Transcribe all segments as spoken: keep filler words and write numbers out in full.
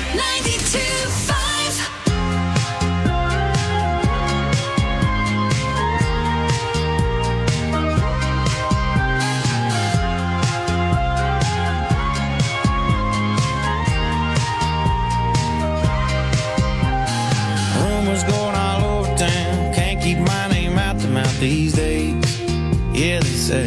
ninety-two five. Rumors going all over town, can't keep my name out the mouth these days. Yeah, they say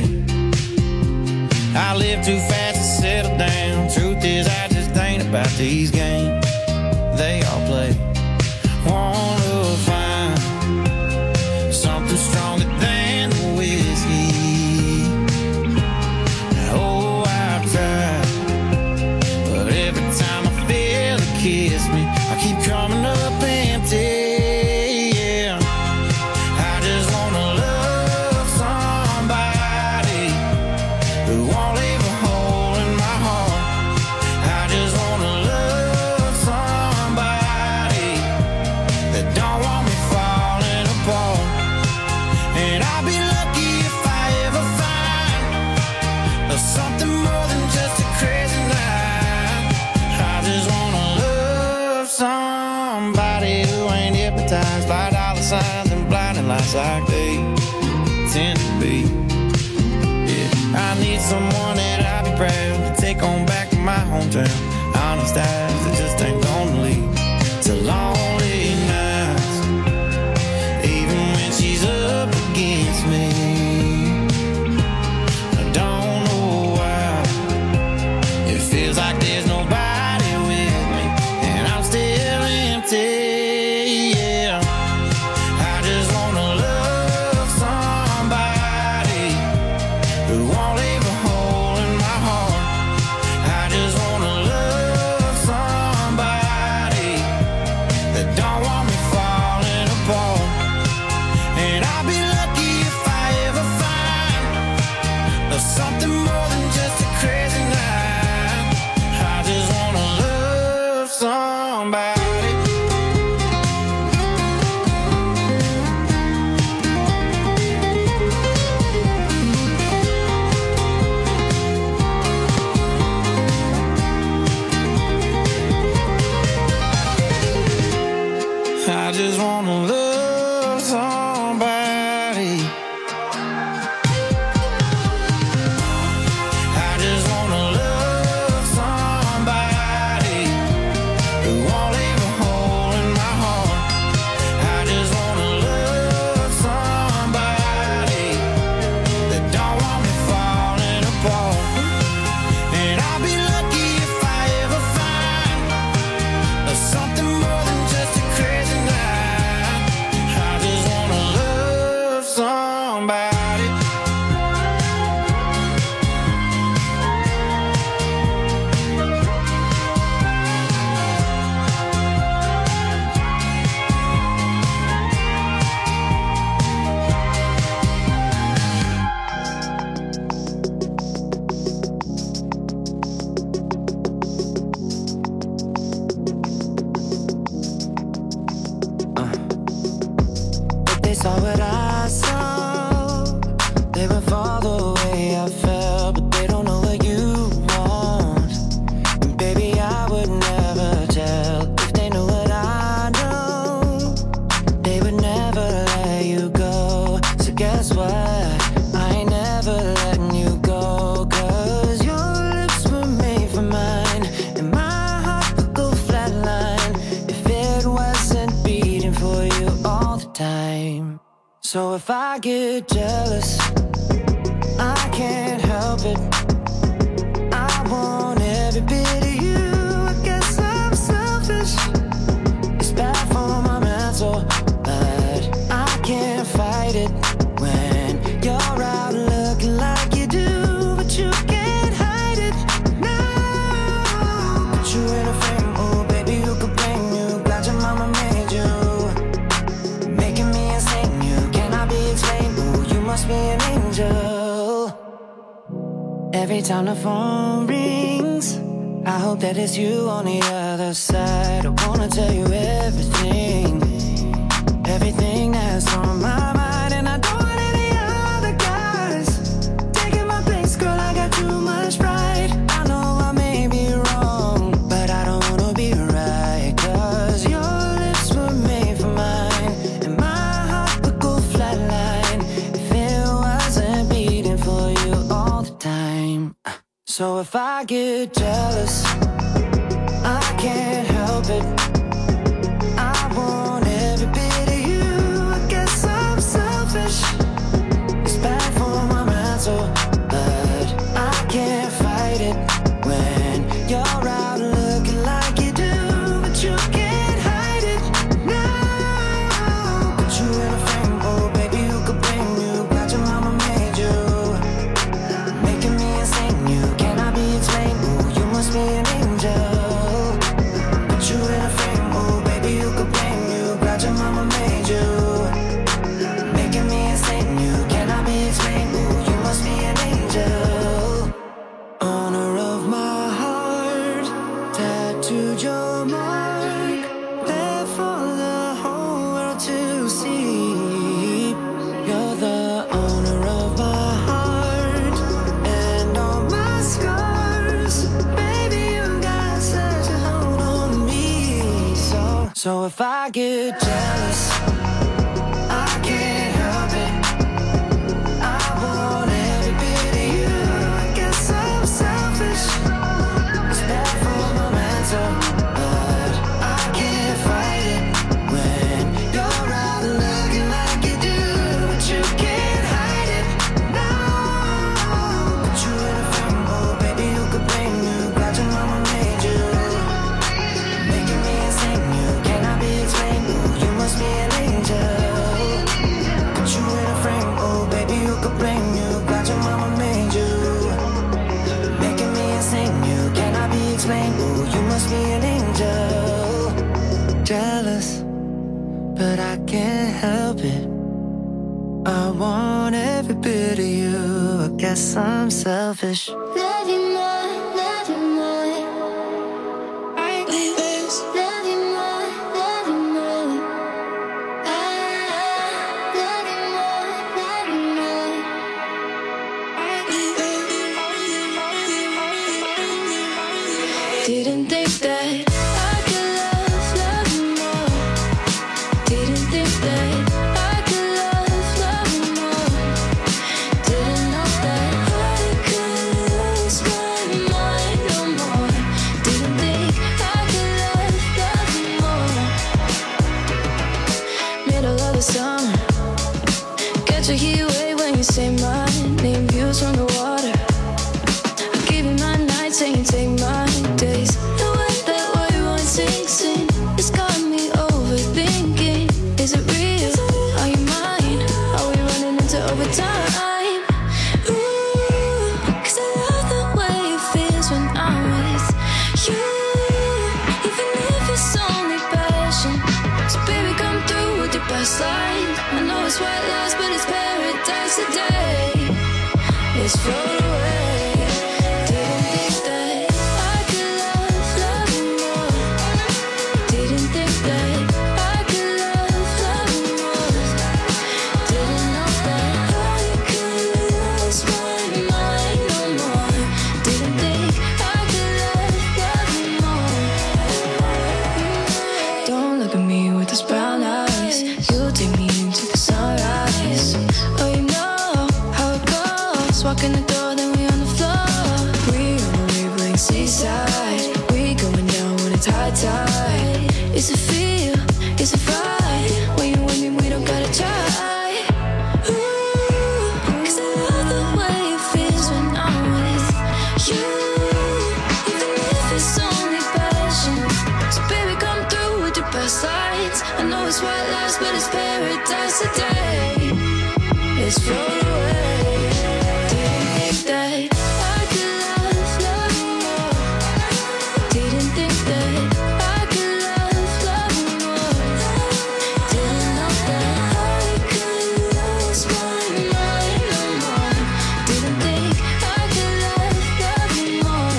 I live too fast to settle down. Truth is, I just ain't about these games they all play. Wanna find something stronger than the whiskey. Oh, I've tried, but every time I feel it kiss me, I keep coming up empty. Like they tend to be. Yeah, I need someone that I'll be proud to take on back to my hometown. Honest eyes that just ain't gonna lead to lonely nights, even when she's up against me. I don't know why it feels like there's nobody with me, and I'm still empty. So if I get jealous, I can't help it. I want every bit of you. I guess I'm selfish. It's bad for my mental, but I can't fight it when you're out looking like you do, but you can't hide it. No, put you in a frame, oh baby, who could blame you? Glad your mama made you, making me insane. You cannot be explained. Oh, you must be an angel. Every time the phone rings, I hope that it's you on the other side. I wanna tell you everything, everything that's on my mind. And I don't want any other guys taking my place, girl, I got too much pride. I know I may be wrong, but I don't wanna be right. So if I get jealous, I can't help it. I want every bit of you. I guess I'm selfish. It's bad for my mental, but I can't fight it when you're out looking like you do, but you can't hide it. No, put you in a frame, oh baby, who could blame you? Glad your mama made you, making me insane. You cannot be explained. Ooh, you must be an angel. Put you in a frame, oh baby, who could blame you? Glad your mama made you, making me insane. You cannot be explained. Ooh, you must be an angel. Owner of my heart, tattooed your mark, there for the whole world to see. You're the owner of my heart and all my scars. Baby, you got such a hold on me. So, so if I get jealous, I can't help it. I want every bit of you. I guess I'm selfish. It's bad for my mental, but I can't fight it when you're out looking like you do, but you can't hide it. No, put you in a frame, oh baby, who could blame you? Glad your mama made you, making me insane. You cannot be explained. Ooh, you must be an angel. Put you in a frame, oh baby, who could blame you? Glad your mama made you, making me insane. You cannot be explained. Ooh, you must be an angel. Jealous, but I can't help it. I want every bit of you. I guess I'm selfish. Love you more, love you more. Love you more, love you more. Ah, love you more, love you more. Didn't think that I could love, love you more. Didn't think that I could love, love you more. Didn't know that I could lose my mind no more. Didn't think I could love, love you more. Middle of the summer, catch a heat wave when you say my name. Views from the water, I give you my nights and you take my days. The way that we won't sing, sing, it's got me overthinking. Is it real? Are you mine? Are we running into overtime? Ooh, 'cause I love the way it feels when I'm with you, even if it's only passion. So baby, come through with your best lines. I know it's white lies, but it's paradise today. Let's float away. Didn't think that I could love, love you more. Didn't think that I could love, love you more. Didn't know that I could lose my mind no more. Didn't think I could love, love you more. Don't look at me with those brown eyes. You take me into the sunrise. Oh, you know how it goes. Walk in the door, then we on the floor. We on the wavelength seaside. We going down when it's high tide. Is it feel? Is it right? When you with me, we don't gotta try. Ooh, 'cause I love the way it feels when I'm with you, even if it's only passion. So baby, come through with your best lights. I know it's white lies, but it's paradise today. Let's float away. Didn't think that I could love, love you more. Didn't think that I could love, love you more. Didn't know that I could lose my mind no more. Didn't think I could love, love you more.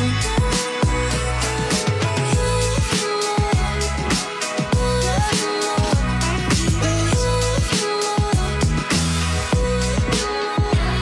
Love you more, love you more. Love you more.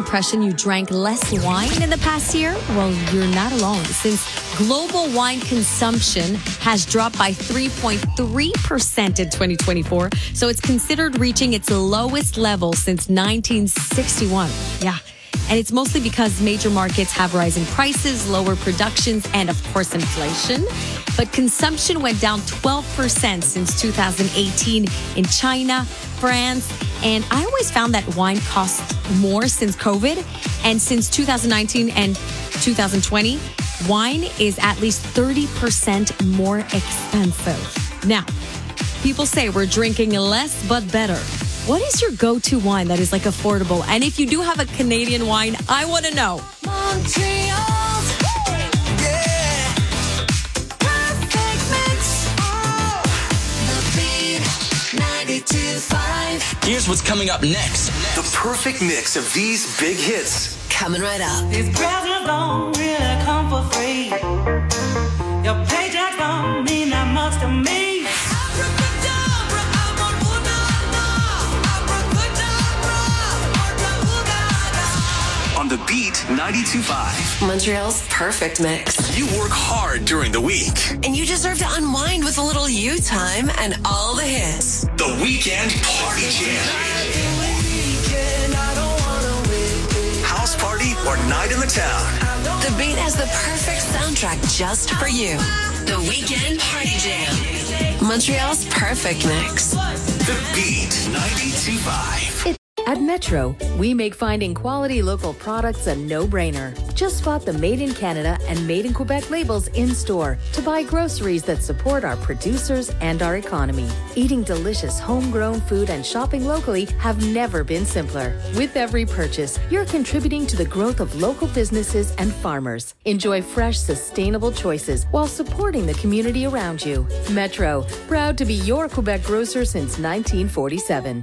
impression you drank less wine in the past year? Well, you're not alone, since global wine consumption has dropped by three point three percent in twenty twenty-four. So it's considered reaching its lowest level since nineteen sixty-one. Yeah. And it's mostly because major markets have rising prices, lower productions, and of course, inflation. But consumption went down twelve percent since two thousand eighteen in China, France, and I always found that wine costs more since COVID. And since two thousand nineteen and two thousand twenty, wine is at least thirty percent more expensive. Now, people say we're drinking less but better. What is your go-to wine that is like affordable? And if you do have a Canadian wine, I want to know. Montreal's, yeah, perfect mix. Oh, the beat ninety-two point five. Here's what's coming up next. The perfect mix of these big hits. Coming right up. These presents don't really come for free. Your paycheck don't mean that much to me. On the Beat ninety-two point five. Montreal's perfect mix. You work hard during the week. And you deserve to unwind with a little you time and all the hits. The Weekend Party Jam. House party or night in the town. The Beat has the perfect soundtrack just for you. The Weekend Party Jam. Montreal's perfect mix. The Beat ninety-two point five. At Metro, we make finding quality local products a no-brainer. Just spot the Made in Canada and Made in Quebec labels in-store to buy groceries that support our producers and our economy. Eating delicious homegrown food and shopping locally have never been simpler. With every purchase, you're contributing to the growth of local businesses and farmers. Enjoy fresh, sustainable choices while supporting the community around you. Metro, proud to be your Quebec grocer since nineteen forty-seven.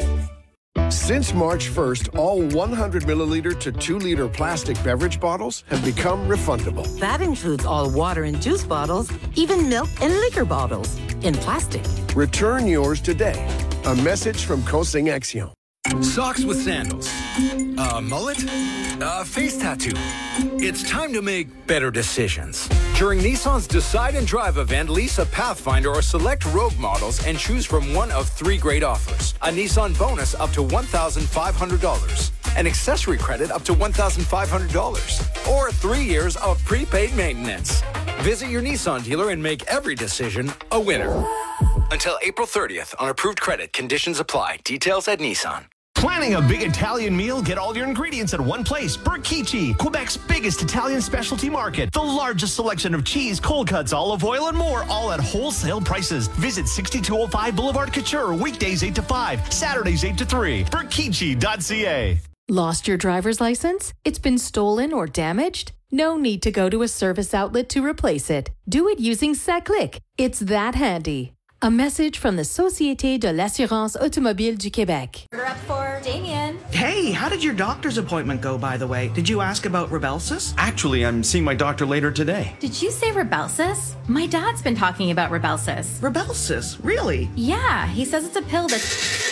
Since March first, all one hundred milliliter to two liter plastic beverage bottles have become refundable. That includes all water and juice bottles, even milk and liquor bottles, in plastic. Return yours today. A message from Cosing Action. Socks with sandals. A mullet? A face tattoo. It's time to make better decisions. During Nissan's Decide and Drive event, lease a Pathfinder or select Rogue models and choose from one of three great offers. A Nissan bonus up to one thousand five hundred dollars. An accessory credit up to one thousand five hundred dollars. Or three years of prepaid maintenance. Visit your Nissan dealer and make every decision a winner. Until April thirtieth on approved credit. Conditions apply. Details at Nissan. Planning a big Italian meal? Get all your ingredients at one place. Berchici, Quebec's biggest Italian specialty market. The largest selection of cheese, cold cuts, olive oil, and more, all at wholesale prices. Visit sixty-two oh five Boulevard Couture, weekdays eight to five, Saturdays eight to three. Berchici dot c a. Lost your driver's license? It's been stolen or damaged? No need to go to a service outlet to replace it. Do it using SACLIC. It's that handy. A message from the Société de l'Assurance Automobile du Québec. Order up for Damien. Hey, how did your doctor's appointment go, by the way? Did you ask about Rybelsus? Actually, I'm seeing my doctor later today. Did you say Rybelsus? My dad's been talking about Rybelsus. Rybelsus? Really? Yeah, he says it's a pill that...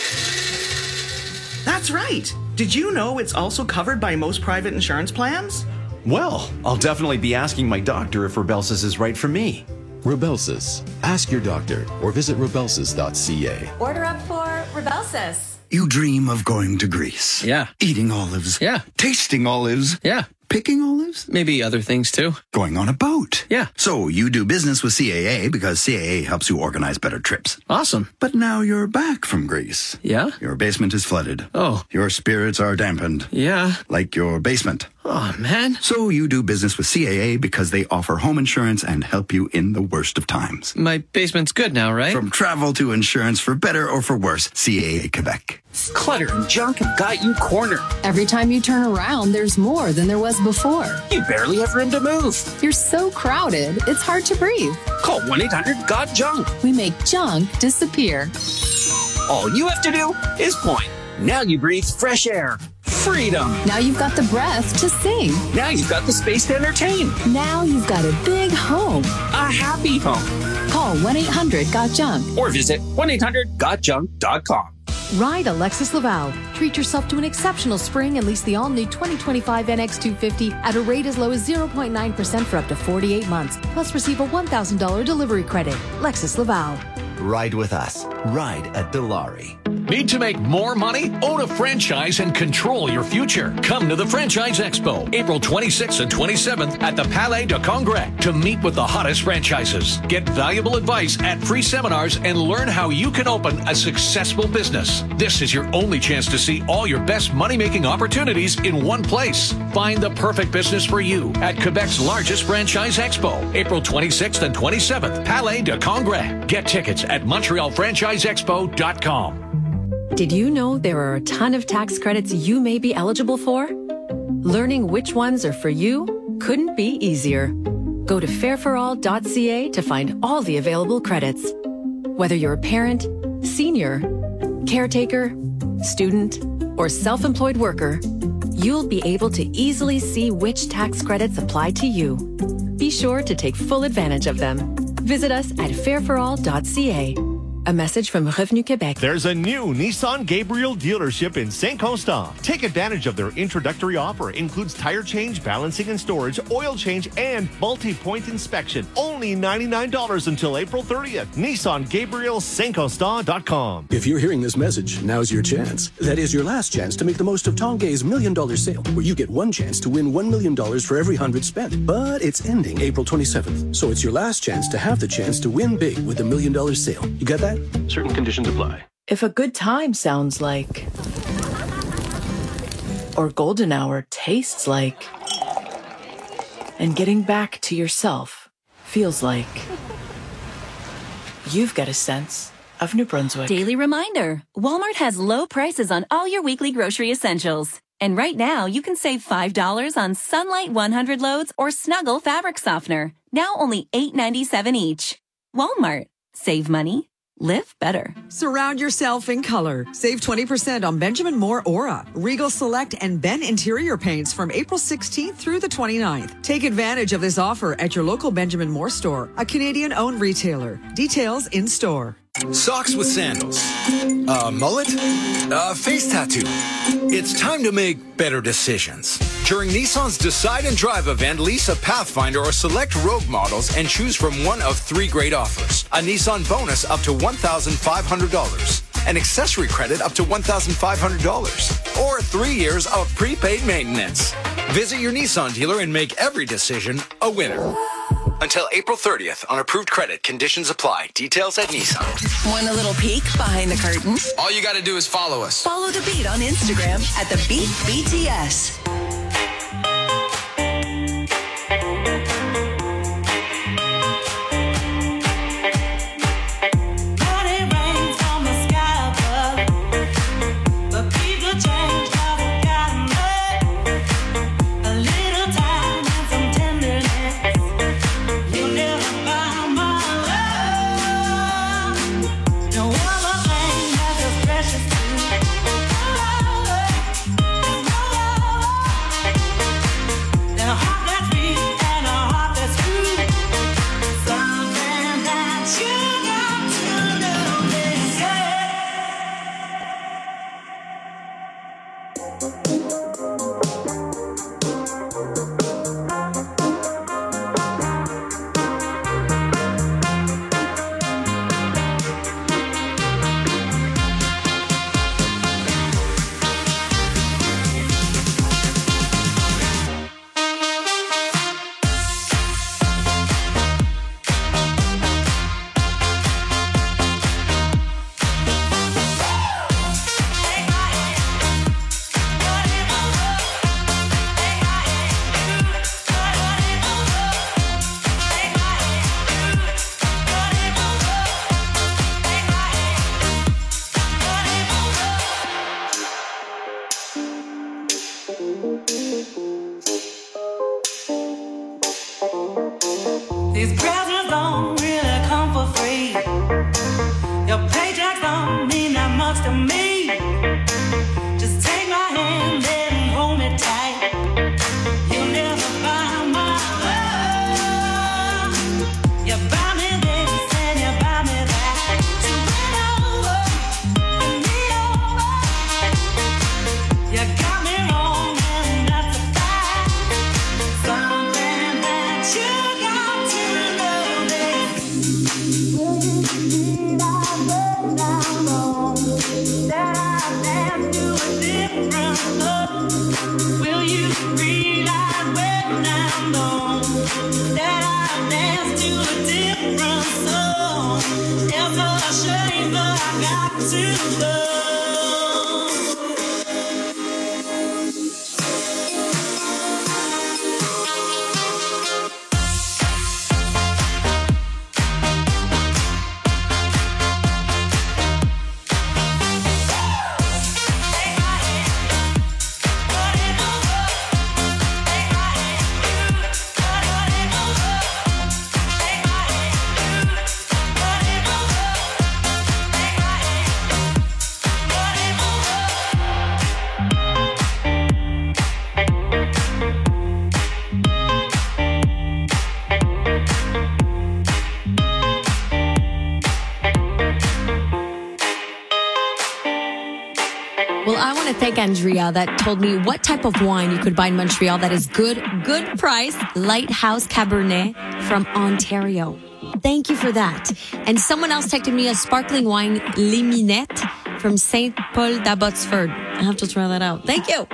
That's right. Did you know it's also covered by most private insurance plans? Well, I'll definitely be asking my doctor if Rybelsus is right for me. Rybelsus. Ask your doctor or visit rybelsus dot c a. Order up for Rybelsus. You dream of going to Greece. Yeah. Eating olives. Yeah. Tasting olives. Yeah. Picking olives? Maybe other things too. Going on a boat. Yeah. So you do business with C A A because C A A helps you organize better trips. Awesome. But now you're back from Greece. Yeah? Your basement is flooded. Oh. Your spirits are dampened. Yeah. Like your basement. Oh, man. So you do business with C A A because they offer home insurance and help you in the worst of times. My basement's good now, right? From travel to insurance, for better or for worse, C A A Quebec. Clutter and junk have got you cornered. Every time you turn around, there's more than there was before. You barely have room to move. You're so crowded, it's hard to breathe. Call one eight hundred got junk. We make junk disappear. All you have to do is point. Now you breathe fresh air. Freedom. Now you've got the breath to sing. Now you've got the space to entertain. Now you've got a big home. A happy home. Call one eight hundred got junk. Or visit one eight hundred got junk dot com. Ride a Lexus Laval. Treat yourself to an exceptional spring and lease the all-new twenty twenty-five N X two fifty at a rate as low as zero point nine percent for up to forty-eight months. Plus receive a one thousand dollars delivery credit. Lexus Laval. Ride with us. Ride at Dilawri. Need to make more money? Own a franchise and control your future. Come to the Franchise Expo, April twenty-sixth and twenty-seventh at the Palais de Congrès to meet with the hottest franchises. Get valuable advice at free seminars and learn how you can open a successful business. This is your only chance to see all your best money-making opportunities in one place. Find the perfect business for you at Quebec's largest Franchise Expo, April twenty-sixth and twenty-seventh, Palais de Congrès. Get tickets at montreal franchise expo dot com. Did you know there are a ton of tax credits you may be eligible for? Learning which ones are for you couldn't be easier. Go to fair for all dot c a to find all the available credits. Whether you're a parent, senior, caretaker, student, or self-employed worker, you'll be able to easily see which tax credits apply to you. Be sure to take full advantage of them. Visit us at fair for all dot c a. A message from Revenu Québec. There's a new Nissan Gabriel dealership in Saint-Constant. Take advantage of their introductory offer. Includes tire change, balancing and storage, oil change, and multi-point inspection. Only ninety-nine dollars until April thirtieth. Nissan Gabriel Saint Constant dot com. If you're hearing this message, now's your chance. That is your last chance to make the most of Tongay's Million Dollar Sale, where you get one chance to win one million dollars for every one hundred spent. But it's ending April twenty-seventh, so it's your last chance to have the chance to win big with the Million Dollar Sale. You got that? Certain conditions apply. If a good time sounds like, or golden hour tastes like, and getting back to yourself feels like, you've got a sense of New Brunswick. Daily reminder, Walmart has low prices on all your weekly grocery essentials. And right now, you can save five dollars on Sunlight one hundred loads or Snuggle fabric softener. Now only eight ninety-seven each. Walmart. Save money. Live better. Surround yourself in color. Save twenty percent on Benjamin Moore Aura, Regal Select, and Ben Interior paints from April sixteenth through the twenty-ninth. Take advantage of this offer at your local Benjamin Moore store, a Canadian-owned retailer. Details in store. Socks with sandals. A mullet? A face tattoo. It's time to make better decisions. During Nissan's Decide and Drive event, lease a Pathfinder or select Rogue models and choose from one of three great offers. A Nissan bonus up to one thousand five hundred dollars. An accessory credit up to one thousand five hundred dollars. Or three years of prepaid maintenance. Visit your Nissan dealer and make every decision a winner. Until April thirtieth on approved credit. Conditions apply. Details at Nissan. Want a little peek behind the curtain? All you got to do is follow us. Follow The Beat on Instagram at The Beat B T S. These presents don't really come for free. Your paychecks don't mean that much to me. Just take my hand and hold me tight. You'll never buy my love. You buy me this and you buy me that. So bend over and kneel to love. Thank Andrea that told me what type of wine you could buy in Montreal that is good, good price. Lighthouse Cabernet from Ontario. Thank you for that. And someone else texted me a sparkling wine, Liminette, from Saint Paul d'Abbotsford. I have to try that out. Thank you.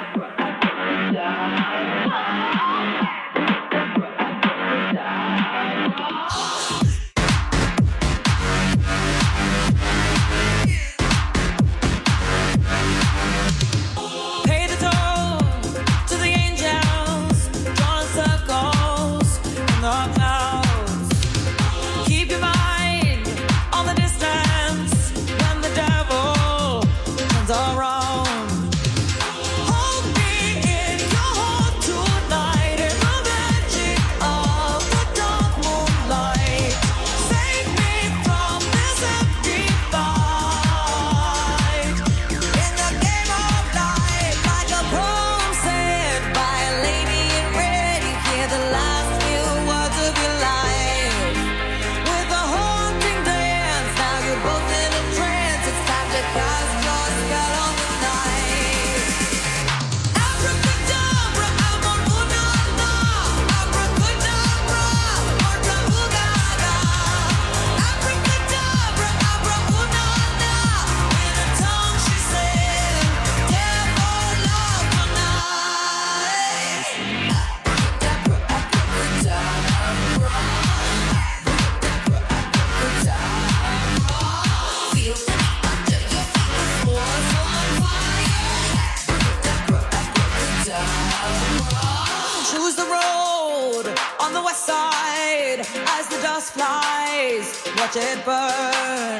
Watch it burn.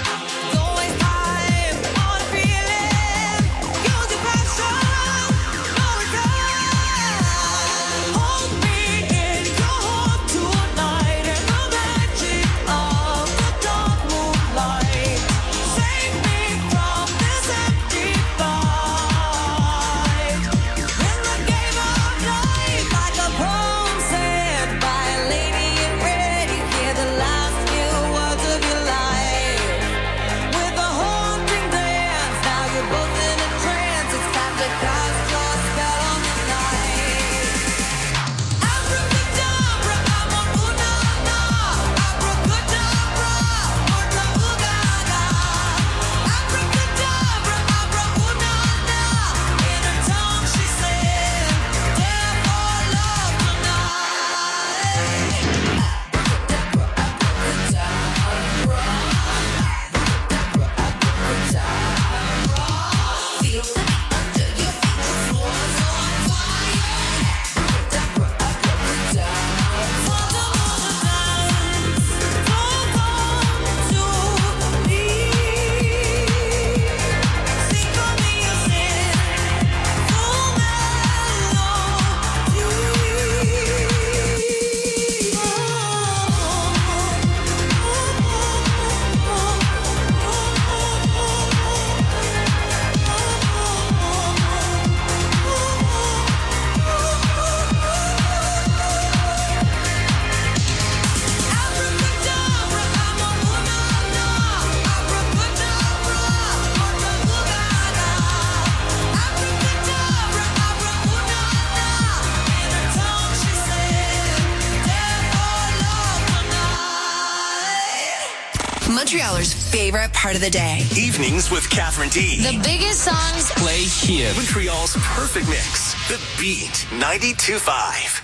Montrealers' favorite part of the day. Evenings with Catherine D. The biggest songs play here. Montreal's perfect mix. The Beat ninety-two point five.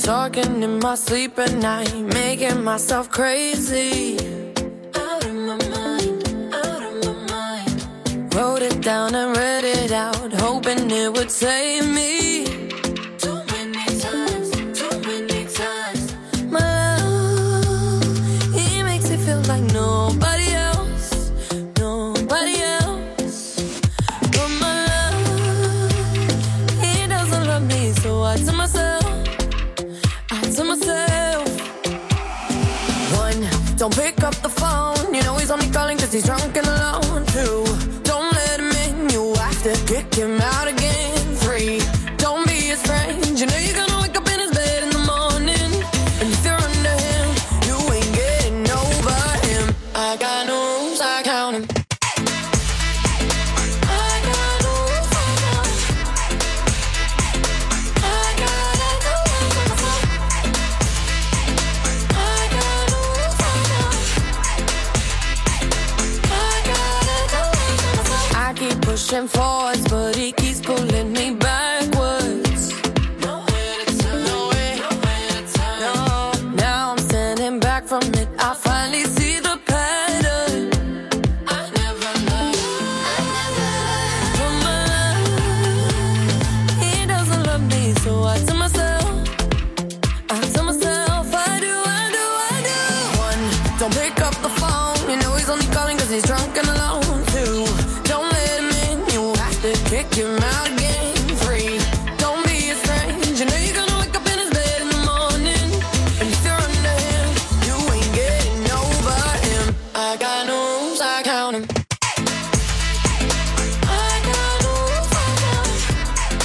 talking in my sleep at night, making myself crazy. Out of my mind, out of my mind. Wrote it down and read it out, hoping it would save me. Too many times, too many times. My love, he makes me feel like nobody else, nobody else. But my love, he doesn't love me, so I tell myself, to myself. One, don't pick up the phone. You know he's only calling cause he's drunk and alone. Two, don't let him in. You have to kick him out again. Three, don't be his friend. You know you're gonna wake up in his bed in the morning. And if you're under him, you ain't getting over him. I got no rules, I count him. Pushing forwards, but he keeps pulling me backwards. Nowhere to turn, nowhere, nowhere to turn. No, now I'm standing back from it. I finally see the pattern. I never loved, I never loved. But my love, he doesn't love me, so I tell myself, I tell myself, I do, I do, I do. One, don't pick up the phone. You know he's only calling cause he's drunk and alone. Two, don't let him kick him out again. Three, don't be a friend. You know you're gonna wake up in his bed in the morning. And if you're under him, you ain't getting over him. I got no rules, I count him. I got no rules, I count him.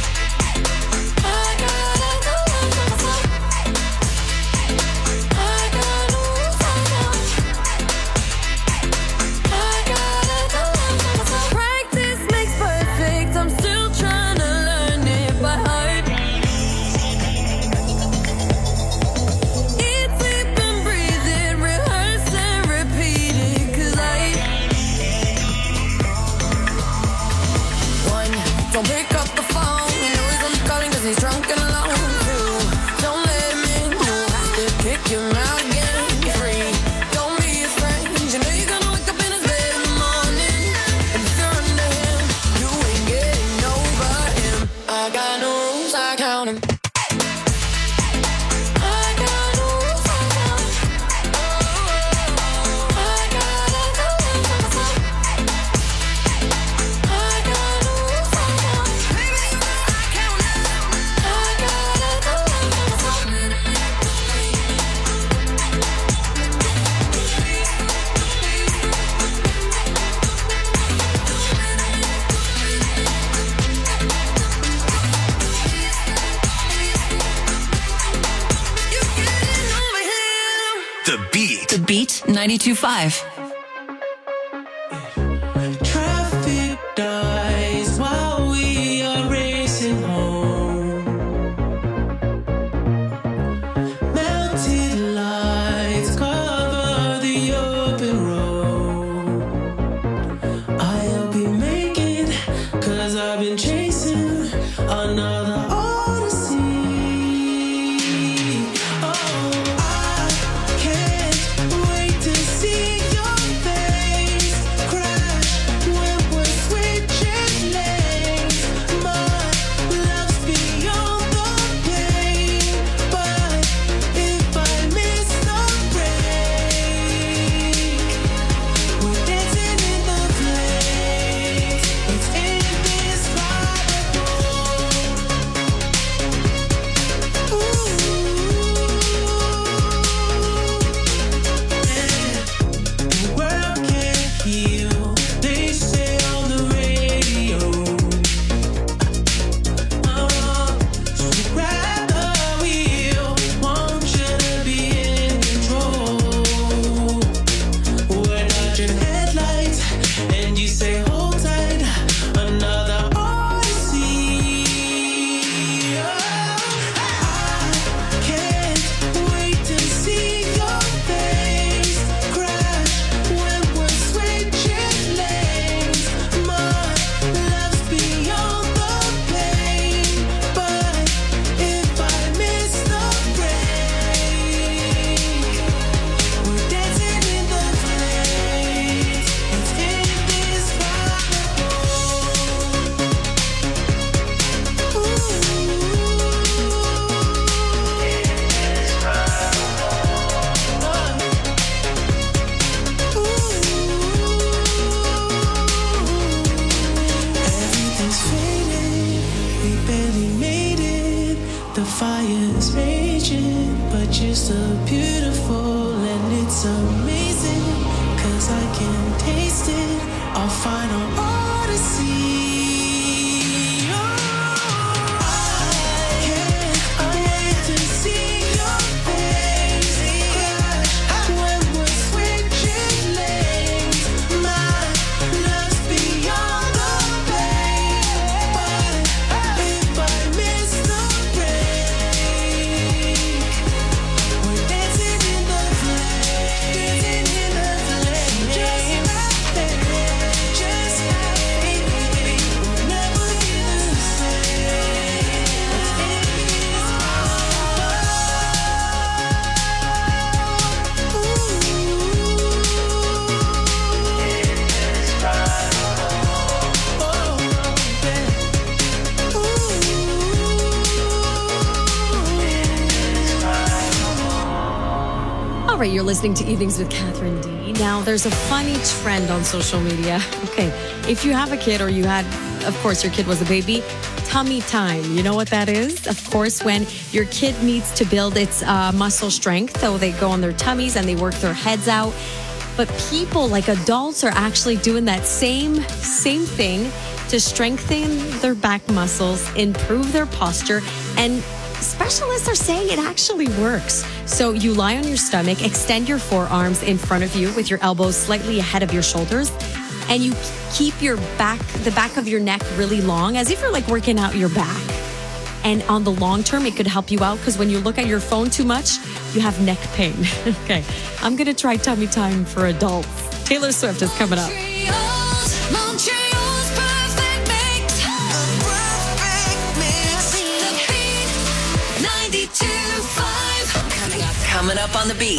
I got no rules, I count him. I got no rules, I count him. I got no rules, I count him. Practice makes perfect. I'm still trying to learn it by heart. Eat, sleep, and breathe it, rehearse and repeat it. Cause I One, don't pick up the phone. You know he's only calling cause he's drunk and alone. Two, don't let him in. You have to kick him out again. Three, don't be his friend. You know you're gonna wake up in his bed in the morning. And if you're under him, you ain't getting over him. I got no rules, I count him. I got no rules, I count him. I got no rules, I count him. I got no rules, I count him. Baby, I count him. I got no rules, I count him. The Beat. The Beat ninety-two point five. Traffic dies while we are racing home. Melted lights cover the open road. I'll be making, cause I've been chasing another odyssey. Oh, I can't wait to see your is raging, but you're so beautiful and it's amazing, cause I can taste it, our final odyssey. All right, you're listening to Evenings with Catherine D. Now, there's a funny trend on social media. Okay, if you have a kid or you had, of course, your kid was a baby, tummy time. You know what that is? Of course, when your kid needs to build its uh, muscle strength, so they go on their tummies and they work their heads out. But people, like adults, are actually doing that same, same thing to strengthen their back muscles, improve their posture, and specialists are saying it actually works. So you lie on your stomach, extend your forearms in front of you with your elbows slightly ahead of your shoulders, and you keep your back, the back of your neck really long, as if you're like working out your back. And on the long term, it could help you out because when you look at your phone too much, you have neck pain. Okay, I'm going to try tummy time for adults. Taylor Swift is coming up. Coming up on the beat.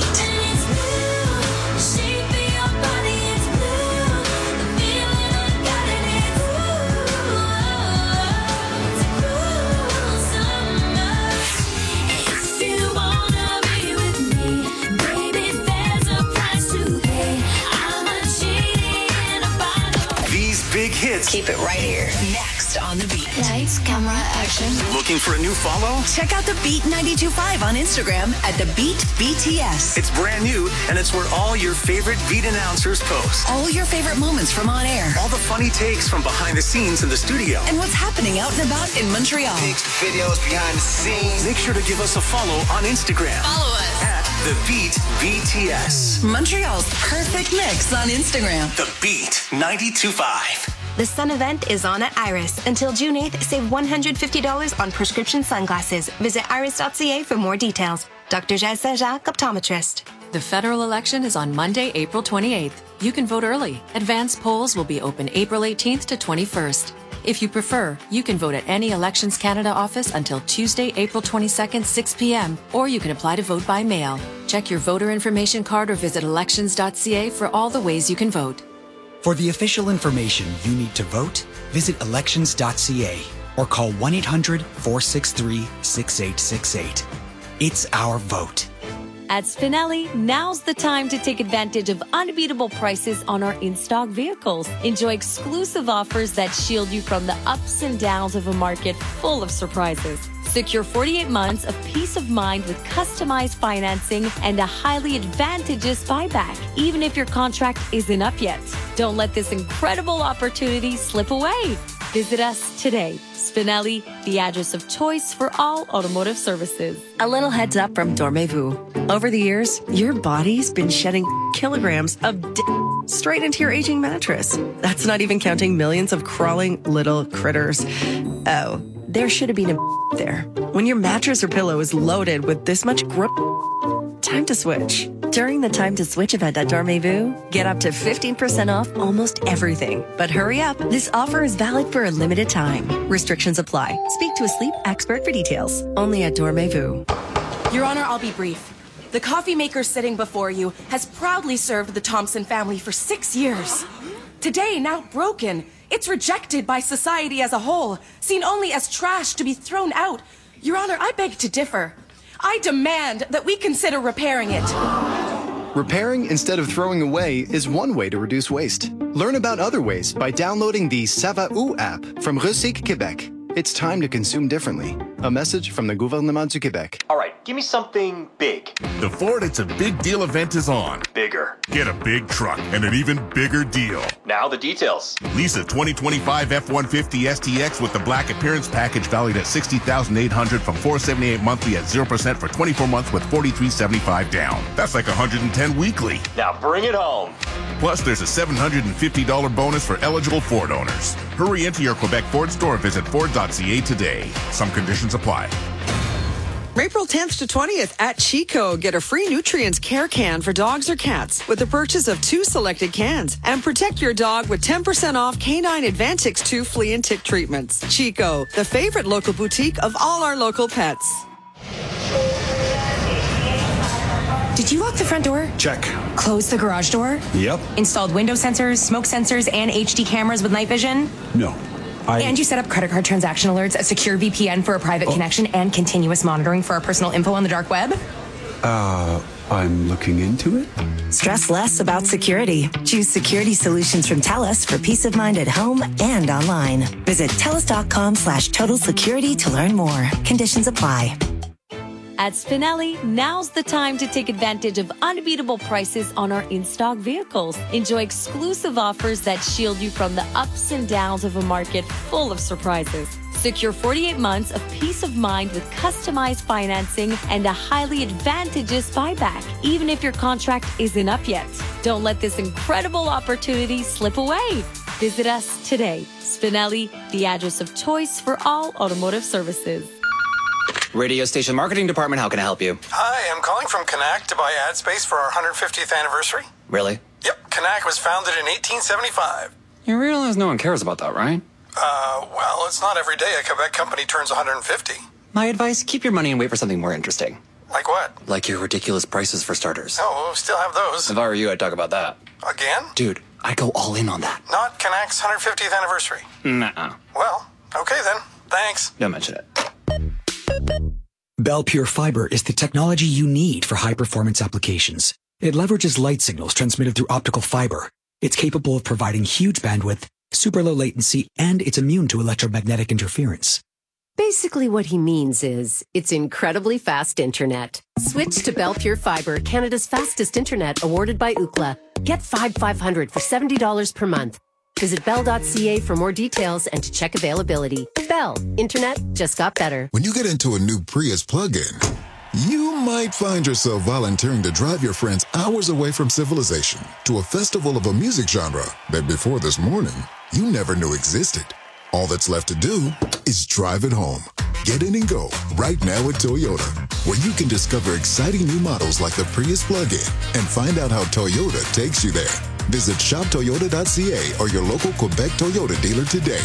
These big hits. Keep it right here. Next on the beat. Lights, camera, action. Looking for a new follow? Check out the Beat ninety-two point five on Instagram at the Beat B T S. It's brand new, and it's where all your favorite Beat announcers post. All your favorite moments from on air. All the funny takes from behind the scenes in the studio. And what's happening out and about in Montreal. Pics, videos, behind the scenes. Make sure to give us a follow on Instagram. Follow us. At The Beat B T S. Montreal's perfect mix on Instagram. The Beat ninety-two point five. The Sun event is on at Iris. Until June eighth, save one hundred fifty dollars on prescription sunglasses. Visit iris dot c a for more details. Doctor Jazz Saint-Jacques, optometrist. The federal election is on Monday, April twenty-eighth. You can vote early. Advance polls will be open April eighteenth to twenty-first. If you prefer, you can vote at any Elections Canada office until Tuesday, April twenty-second, six p.m., or you can apply to vote by mail. Check your voter information card or visit elections dot c a for all the ways you can vote. For the official information you need to vote, visit elections dot c a or call one eight hundred, four six three, six eight six eight. It's our vote. At Spinelli, now's the time to take advantage of unbeatable prices on our in-stock vehicles. Enjoy exclusive offers that shield you from the ups and downs of a market full of surprises. Secure forty-eight months of peace of mind with customized financing and a highly advantageous buyback, even if your contract isn't up yet. Don't let this incredible opportunity slip away. Visit us today. Spinelli, the address of choice for all automotive services. A little heads up from Dormez-vous. Over the years, your body's been shedding kilograms of d- straight into your aging mattress. That's not even counting millions of crawling little critters. Oh, there should have been a there. When your mattress or pillow is loaded with this much grip, time to switch. During the Time to Switch event at Dormez-vous, get up to fifteen percent off almost everything. But hurry up, this offer is valid for a limited time. Restrictions apply. Speak to a sleep expert for details. Only at Dormez-vous. Your Honor, I'll be brief. The coffee maker sitting before you has proudly served the Thompson family for six years. Today, now broken, it's rejected by society as a whole, seen only as trash to be thrown out. Your Honor, I beg to differ. I demand that we consider repairing it. Repairing instead of throwing away is one way to reduce waste. Learn about other ways by downloading the Ça va où app from Recyc Québec. It's time to consume differently. A message from the Gouvernement du Québec. All right, give me something big. The Ford It's a Big Deal event is on. Bigger. Get a big truck and an even bigger deal. Now the details. Lease a twenty twenty-five F one fifty S T X with the Black Appearance Package valued at sixty thousand eight hundred dollars from four hundred seventy-eight dollars monthly at zero percent for twenty-four months with forty-three seventy-five down. That's like one hundred ten weekly. Now bring it home. Plus, there's a seven hundred fifty dollars bonus for eligible Ford owners. Hurry into your Quebec Ford store. Visit Ford dot C A today. Some conditions apply. April tenth to twentieth at Chico. Get a free Nutrients Care can for dogs or cats with the purchase of two selected cans. And protect your dog with ten percent off Canine Advantix two flea and tick treatments. Chico, the favorite local boutique of all our local pets. Did you lock the front door? Check. Close the garage door? Yep. Installed window sensors, smoke sensors, and H D cameras with night vision? No. I... And you set up credit card transaction alerts, a secure V P N for a private oh. connection, and continuous monitoring for our personal info on the dark web? Uh, I'm looking into it. Stress less about security. Choose security solutions from TELUS for peace of mind at home and online. Visit TELUS.com slash total security to learn more. Conditions apply. At Spinelli, now's the time to take advantage of unbeatable prices on our in-stock vehicles. Enjoy exclusive offers that shield you from the ups and downs of a market full of surprises. Secure forty-eight months of peace of mind with customized financing and a highly advantageous buyback, even if your contract isn't up yet. Don't let this incredible opportunity slip away. Visit us today. Spinelli, the address of choice for all automotive services. Radio station marketing department, how can I help you? Hi, I'm calling from Canac to buy ad space for our one hundred fiftieth anniversary. Really? Yep, Canac was founded in eighteen seventy-five. You realize no one cares about that, right? Uh, well, it's not every day a Quebec company turns one hundred fifty. My advice, keep your money and wait for something more interesting. Like what? Like your ridiculous prices for starters. Oh, we still have those. If I were you, I'd talk about that. Again? Dude, I'd go all in on that. Not Canac's one hundred fiftieth anniversary. Nuh-uh. Well, okay then. Thanks. Don't mention it. Bell Pure Fiber is the technology you need for high-performance applications. It leverages light signals transmitted through optical fiber. It's capable of providing huge bandwidth, super low latency, and it's immune to electromagnetic interference. Basically what he means is, it's incredibly fast internet. Switch to Bell Pure Fiber, Canada's fastest internet, awarded by Ookla. Get five five hundred for seventy dollars per month. Visit bell dot c a for more details and to check availability. Bell. Internet just got better. When you get into a new Prius plug-in, you might find yourself volunteering to drive your friends hours away from civilization to a festival of a music genre that before this morning, you never knew existed. All that's left to do is drive it home. Get in and go right now at Toyota, where you can discover exciting new models like the Prius plug-in and find out how Toyota takes you there. Visit shop toyota dot c a or your local Quebec Toyota dealer today.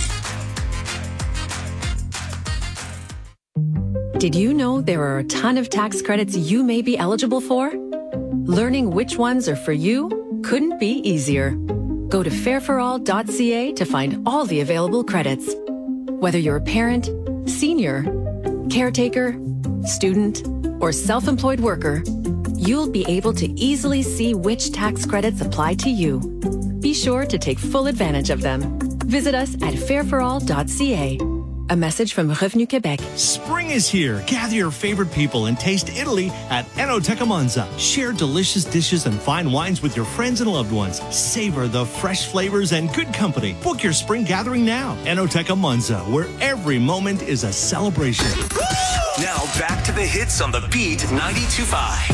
Did you know there are a ton of tax credits you may be eligible for? Learning which ones are for you couldn't be easier. Go to fair for all dot c a to find all the available credits. Whether you're a parent, senior, caretaker, student, or self-employed worker, you'll be able to easily see which tax credits apply to you. Be sure to take full advantage of them. Visit us at fair for all dot c a. A message from Revenu Québec. Spring is here. Gather your favorite people and taste Italy at Enoteca Monza. Share delicious dishes and fine wines with your friends and loved ones. Savor the fresh flavors and good company. Book your spring gathering now. Enoteca Monza, where every moment is a celebration. Now back to the hits on the Beat ninety-two point five.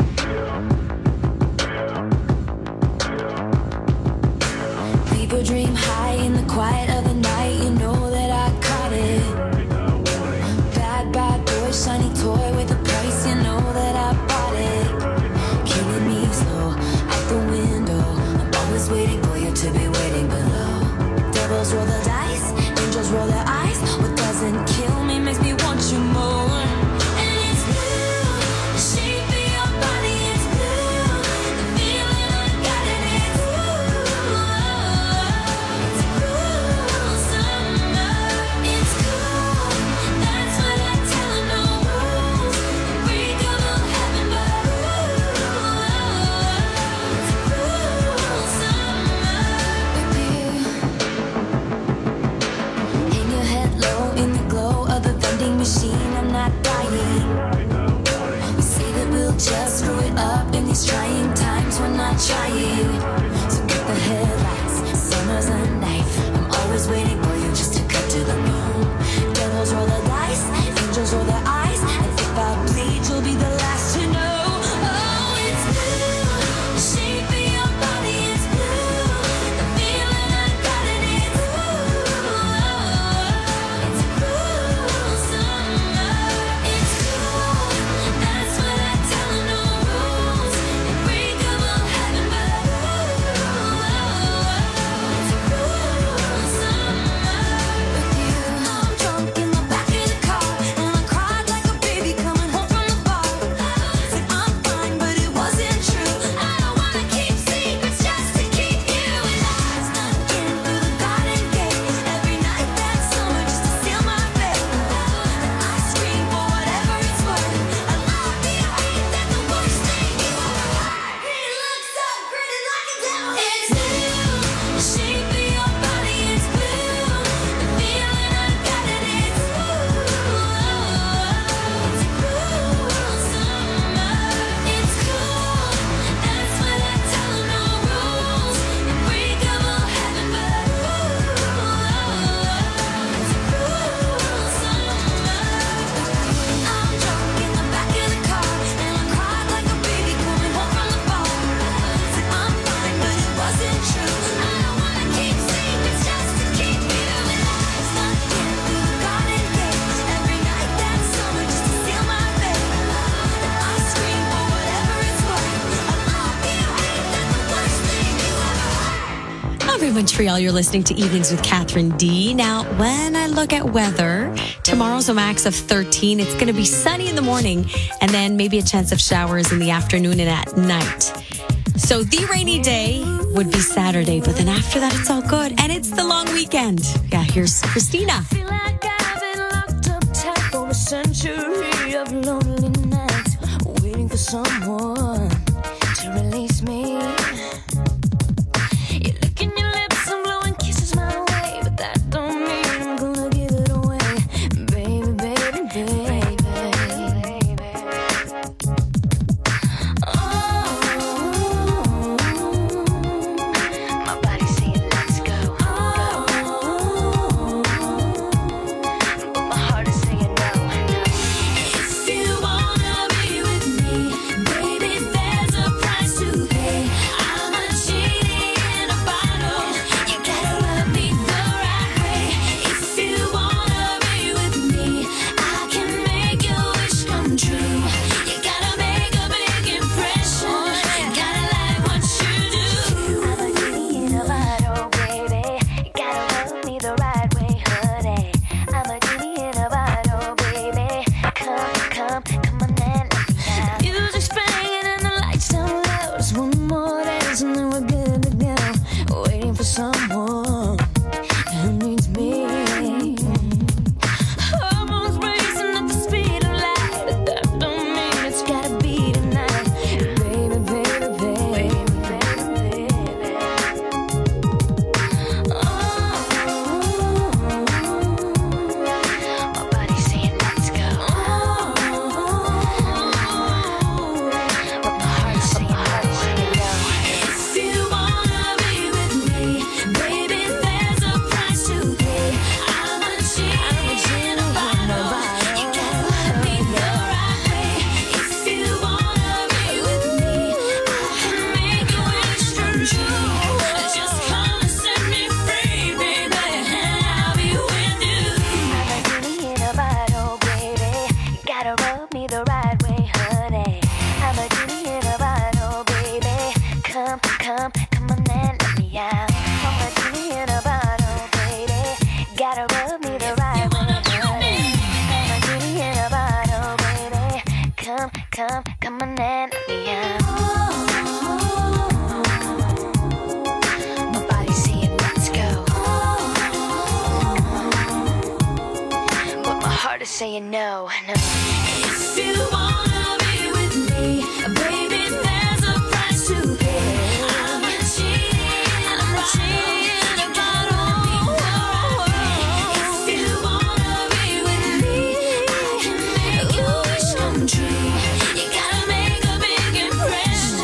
People dream high in the quiet of the night. You know that I caught it. Bad, bad boy, shiny toy with a price. You know that I bought it. Killing me slow at the window. I'm always waiting for you to be waiting below. Devils roll the dice, angels roll their eyes. What doesn't kill me makes me want you more. So In these trying times, we're not trying. So get the headlights, summer's a knife. I'm always waiting for you just to cut to the bone. Devils roll the dice, angels roll their eyes. And if I bleed, you'll be the last to know. Oh, it's blue. The shape of your body is blue. The feeling I got it is blue. It's a cruel summer. It's cool. That's what I tell them. No rules. Unbreakable heaven, but it's a cruel summer with you. I'm drunk in the back of the car, and I cried like a baby coming home from the bar. Said I'm fine, but it wasn't true. I don't wanna keep secrets just to keep you. And I snuck in through the garden gate every night that summer just to seal my fate. And I scream for whatever it's worth. I love you, ain't that the worst thing you ever heard? He looks up, grinning like a devil. It's blue. The shape of your body is blue. The feeling I got it is blue. It's a cruel summer. It's cool. That's what I tell them. No rules. Unbreakable heaven, but it's a cruel summer. I'm drunk in the back of the car, and I cried like a baby coming home from the bar. Said I'm fine, but it wasn't true. I don't wanna keep secrets just to keep you. And I snuck in through the garden gate every night that summer just to seal my fate. And I scream for whatever it's worth. I love you, ain't that the worst thing you ever heard? Hello, everyone. Montreal, you're listening to Evenings with Catherine D. Now, when I look at weather, tomorrow's a max of thirteen. It's going to be sunny in the morning, and then maybe a chance of showers in the afternoon and at night. So the rainy day would be Saturday, but then after that, it's all good. And it's the long weekend. Yeah, here's Christina. Feel like I've been locked up tight for a century of lonely nights, waiting for someone to release me. You're licking your lips and blowing kisses my way, but that don't mean I'm gonna give it away, baby, baby, baby. Oh, my body's saying let's go, go. But my heart is saying no, no. If you wanna be with me, baby, there's a price to pay. I'm a genie in a bottle. You gotta love me the right way. If you wanna be with me, I can make your wish come true. You gotta make a big impression. Gotta like what you do. I'm a genie in a bottle, baby. You gotta love me the right way, honey. I'm a genie in a bottle, baby. Come, come, come on and let me out. Music's playing and the lights down low. Just one more dance and then we're good to go. Waiting for someone who needs me. Hormones racing at the speed of light, but that don't mean it's gotta be tonight, baby, baby, baby, baby, baby. Oh, my body's saying let's go. But my heart's saying no. If you wanna be with me, baby, there's a price to pay. I'm a genie in a bottle. You gotta love me the right way. If you wanna be with me, I can make your wish come true. Just come and set me free, baby, and I'll be with you. I'm a genie in a bottle, baby. You gotta rub me the right way, honey. I'm a genie in a bottle, baby. Come, come, come on and let me out. I'm a genie in a bottle, baby. Gotta rub me the right way, honey. I'm a genie in a bottle, baby. Come, come, come on and let me out. My body's saying let's go, but my heart is saying no, no. If you wanna be with me, baby, there's a price to pay. I'm a genie, I'm a genie in a bottle. If you wanna be with me, I can make your wish come true. You gotta make a big impression.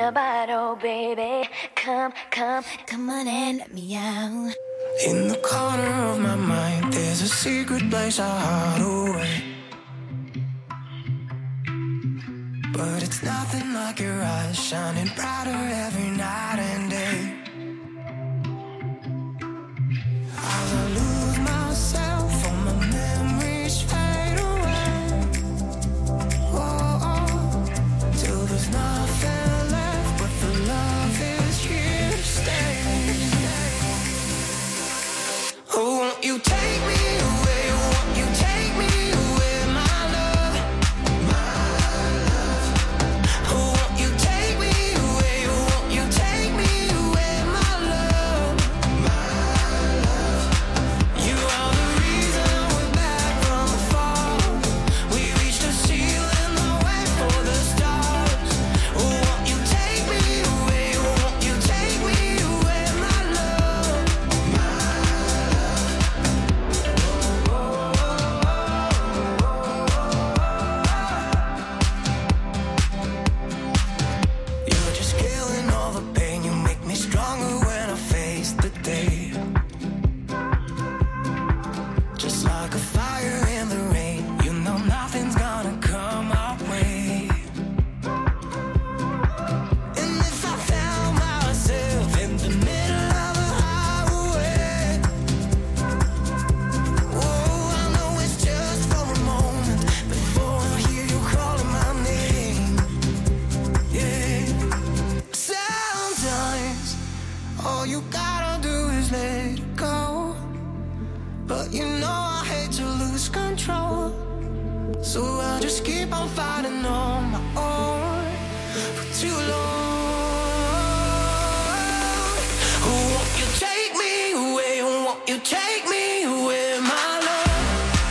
your bottle, baby. Come, come, come on and let me out. In the corner of my mind, there's a secret place I hide away. But it's nothing like your eyes shining brighter every night and day. As I lose myself, all my memories fade away. Oh, oh, till there's nothing left, but the love is here to stay. Oh, won't you take me away? Won't you take me away, my love? My love. Oh, won't you take me away? Won't you take me away, my love? My love. You are the reason we're back from the fall. We reached the ceiling, the way for the stars. Oh, won't you take me away? Won't you take me away, my love? My You're just killing all the pain. You make me stronger when I face the day. Just like a fire in the rain. You know nothing's gonna come our way. And if I found myself in the middle of a highway, oh, I know it's just for a moment before I hear you calling my name. Yeah. Sometimes all you gotta do is let it go. But you know I hate to lose control. So I just keep on fighting on my own for too long. Won't you take me away? Won't you take me away, my love?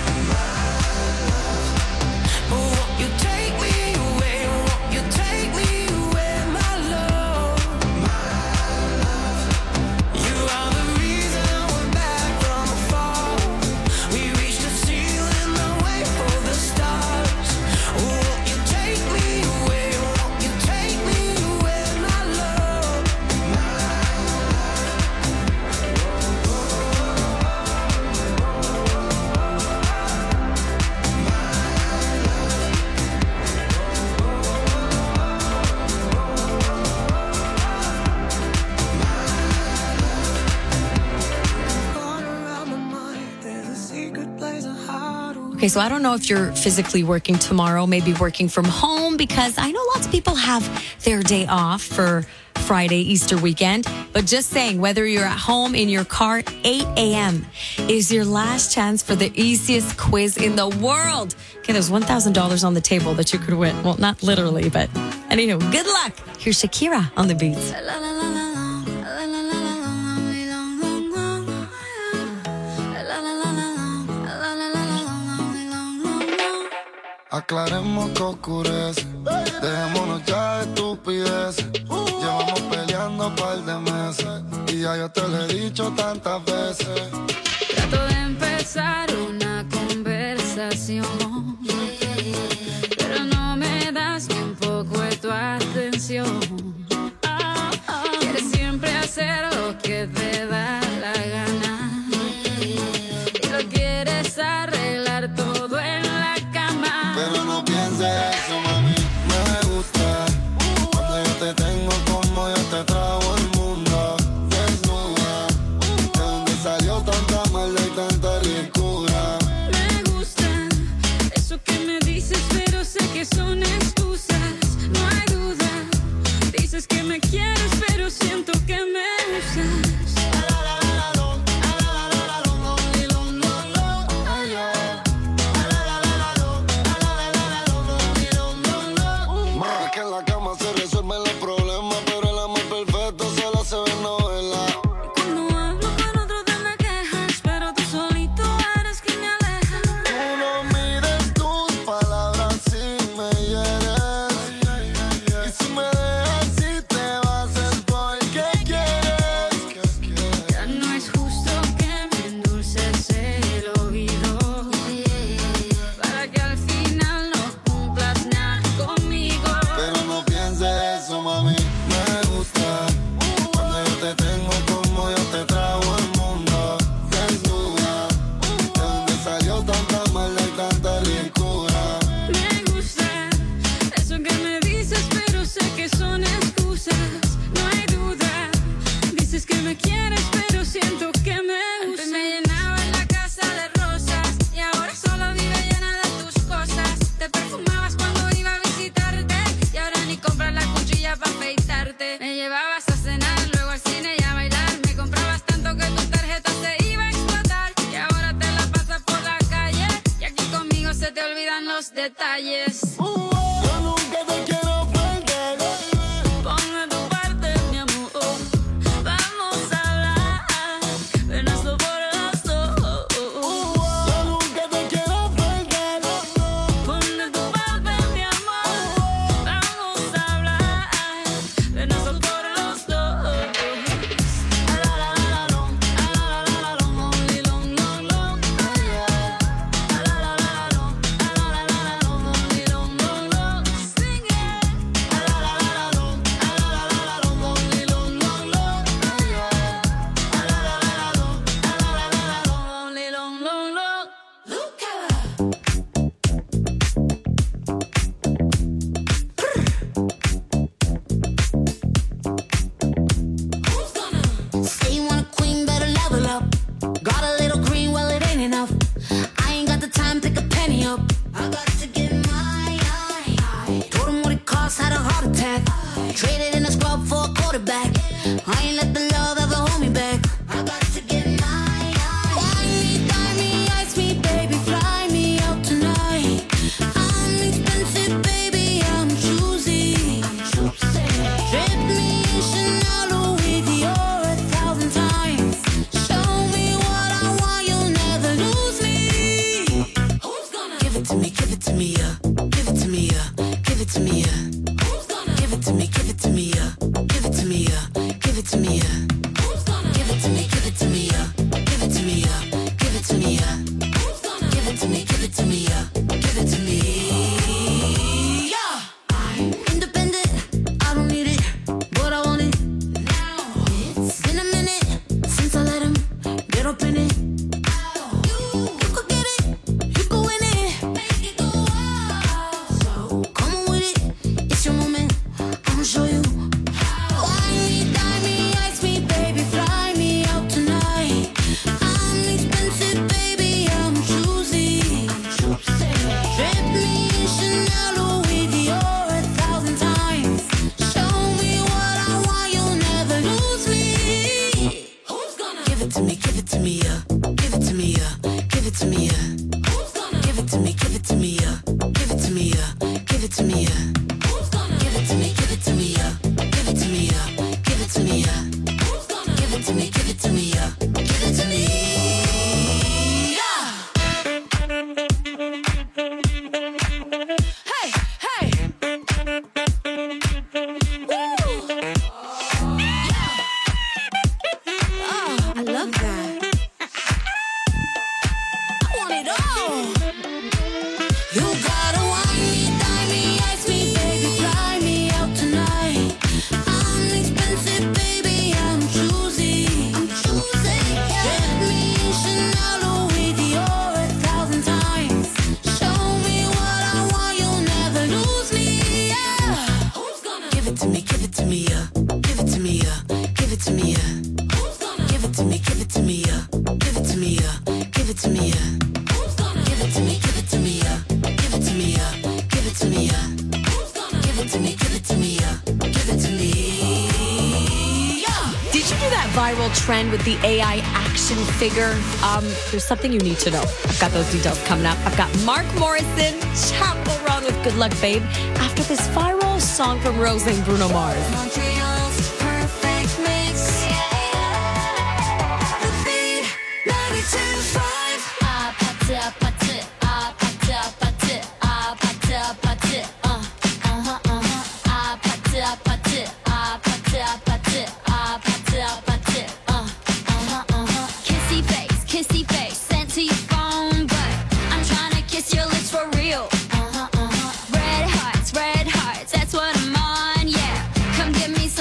Won't you take me away? Won't you take me away, my love? You are the reason we're back from the fall. We reached the ceiling, the way for the stars. Won't you take me away? Won't you take me away, my love? There's a secret place I hide away. Okay, so I don't know if you're physically working tomorrow, maybe working from home, because I know lots of people have their day off for Friday, Easter weekend. But just saying, whether you're at home, in your car, eight a.m. is your last chance for the easiest quiz in the world. Okay, there's one thousand dollars on the table that you could win. Well, not literally, but anywho, good luck. Here's Shakira on the beats. Aclaremos que oscurece, dejémonos ya de estupideces. Llevamos peleando un par de meses y ya yo te lo he dicho tantas veces. Trato de empezar una conversación, pero no me das ni un poco de tu atención. Quieres siempre hacer lo que te da la gana y lo quieres arreglar todo en la cama. Pero no pienses eso, mami, me gusta cuando yo te tengo como yo te trago el mundo desnuda. ¿De dónde salió tanta maldad y tanta ricura? Me gusta detalles. Yo nunca te quiero perder. Pon de tu parte, mi amor. Vamos a hablar. Ven, hazlo por los dos. Yo nunca te quiero perder. Pon de tu parte, mi amor. Vamos a hablar. Ven, hazlo por los dos. Say you want a queen, better level up. Got a little green, well it ain't enough. I ain't got the time, pick a penny up. I got to get my eye. Told him what it cost, had a heart attack. Traded in a scrub for a quarterback. I ain't let the love ever hold me back. I got to get my eye. Wine me, dine me, ice me, baby, fly me out tonight. I'm expensive, baby, I'm choosy. I'm choosy. Trip me in Chanel, Louis Dior a thousand times. Show me what I want, you'll never lose me. Who's gonna give it to me, give it to me, yeah. Give it to me, yeah. Give it to me, yeah. Who's gonna give it to me, give it to me, yeah. Give it to me, yeah. Give it to me, yeah. Who's gonna give it to me, give it to me, yeah. Give it to me, yeah. Give it to me, yeah. Who's gonna give it to me, give it to me, yeah. Give it to me, yeah. I'm independent, I don't need it, but I want it now. It's been a minute since I let him get up in it. You, you could get it, you could win it, make it go wild. So come on with it, it's your moment, I'ma show you. Wine me, dine me, ice me, baby, fly me out tonight. I'm expensive, baby, I'm choosy. I'm choosy. Trip me in Chanel, Louis Dior a thousand times. Show me what I want, you'll never lose me. Who's gonna give it to me, give it to me, yeah. Give it to me, yeah. Give it to me, yeah. Who's gonna give it to me, give it to me, yeah. Give it to me, yeah. Give it to me, yeah. Who's gonna give it to me, give it to me, yeah. Give it to me, yeah. Give it to me, yeah. Who's gonna give it to me, give it to me, yeah. Give it to me, yeah. Hey, hey. Woo. Yeah. Oh, I love that. I want it all. You gotta wine me, dine me, ice me, baby, fly me out tonight. I'm expensive, baby, I'm choosy. I'm choosy. Trip me in Chanel, Louis Dior a thousand times. Show me what I want, you'll never lose me. Yeah. Who's gonna give it to me, give it to me, yeah. Give it to me, yeah. Give it to me, yeah. Who's gonna give it to me, give it to me, yeah. Give it to me, yeah. Give it to me, yeah. Who's gonna give it to me, give it to me, yeah. Give it to me, yeah. Give it to me, yeah. Who's gonna give it to me, give it to me, yeah. Give it to me, yeah. Did you do that viral trend with the A I action figure? Um, there's something you need to know. I've got those details coming up. I've got Mark Morrison, Chappell Roan with Good Luck Babe, after this viral song from Rose and Bruno Mars. Montreal's perfect mix. The beat, ninety-two point five. Ah, pat it, pat it, ah, pat it, pat it, ah, pat it, pat it, uh, uh-huh, uh-huh. Ah, pat it, pat it, ah, pat it, pat it, ah, pat it, pat it, uh, uh-huh, uh-huh. Kissy face, kissy face, sent to your phone, but I'm trying to kiss your lips for real. Uh-huh, uh-huh. Red hearts, red hearts, that's what I'm on, yeah. Come give me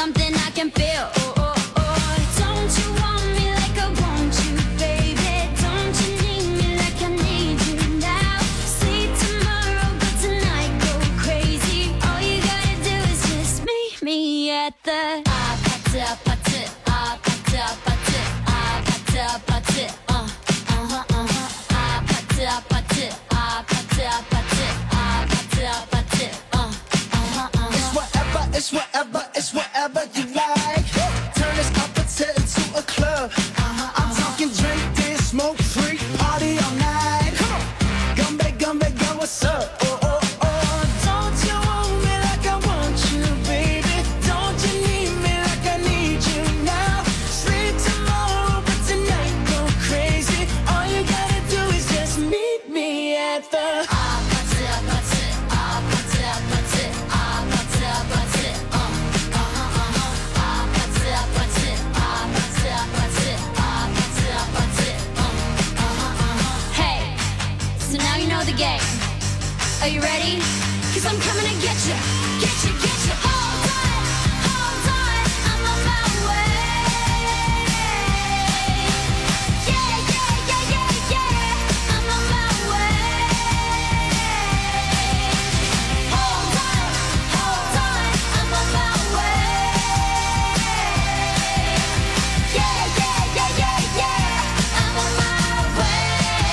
I'm coming to get you, get you, get you. Hold tight, hold tight, I'm on my way. Yeah, yeah, yeah, yeah, yeah, I'm on my way. Hold tight, hold tight, I'm on my way. Yeah, yeah, yeah, yeah, yeah, I'm on my way.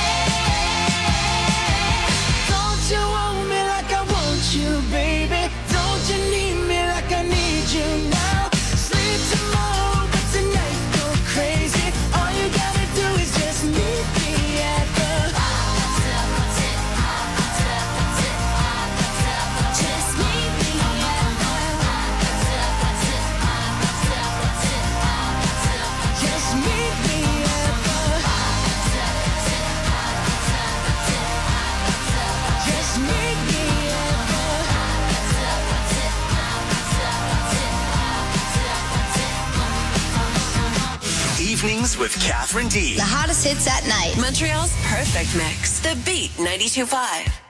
Don't you want me like I want you, baby? Don't you need me like I need you now? Sleep tomorrow, but tonight go crazy. All you gotta do is just meet me at the just meet me at the just meet me at the just meet me Evenings with Catherine D. The hottest hits at night. Montreal's perfect mix. The Beat ninety-two point five.